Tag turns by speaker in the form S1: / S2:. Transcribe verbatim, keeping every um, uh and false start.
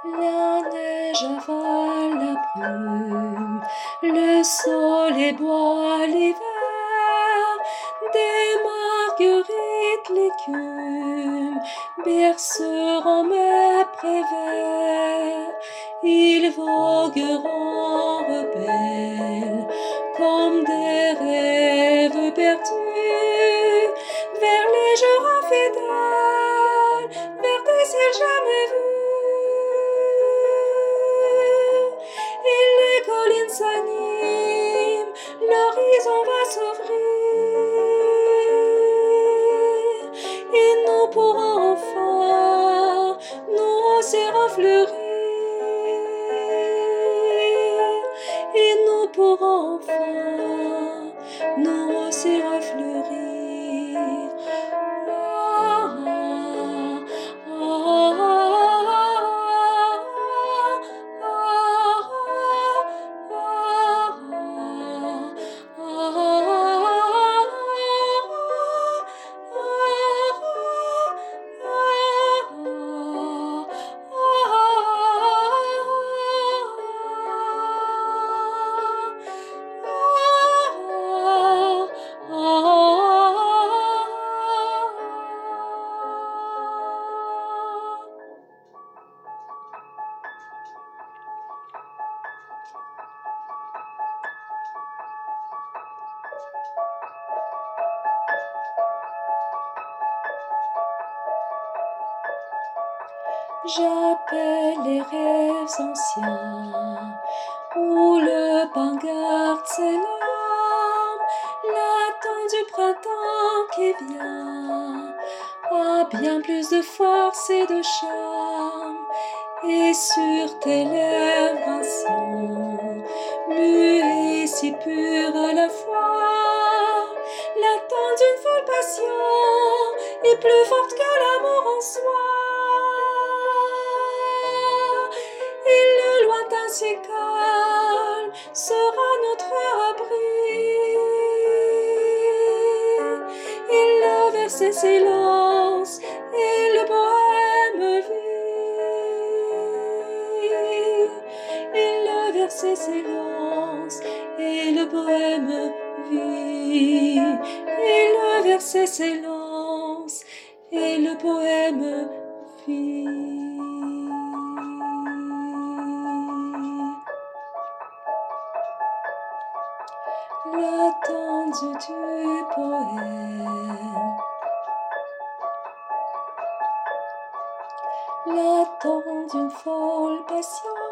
S1: La neige avale la brume, le soleil boit l'hiver, des marguerites l'écume berceront mes prévers. Ils vogueront rebelles comme des rêves perdus vers les jours infidèles, vers des ciels jamais vus. Et les collines s'animent, l'horizon va s'ouvrir, et nous pourrons enfin nous aussi refleurir, et nous pourrons enfin nous aussi refleurir. Ah, ah, ah, J'appelle les rêves anciens, où le pain garde ses larmes, l'attente du printemps qui vient a bien plus de force et de charme, et sur tes lèvres un son muet et si pur à la fois, l'attente d'une folle passion est plus forte que l'amour en soi. Si calme sera notre abri, et le verset silence et le poème vit, et le verset silence et le poème vit, et le verset silence et le poème vit. L'attente du poème, l'attente d'une folle passion.